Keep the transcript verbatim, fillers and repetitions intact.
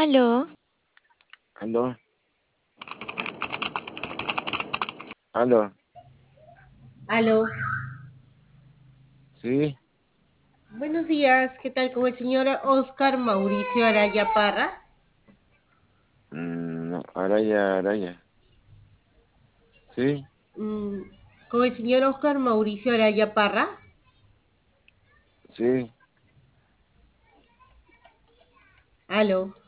Aló, Aló, aló, Aló, sí, buenos días, ¿qué tal? Con el señor Oscar Mauricio Araya Parra. mm, no, Araya, Araya, sí, Mm, con el señor Oscar Mauricio Araya Parra. sí, Aló.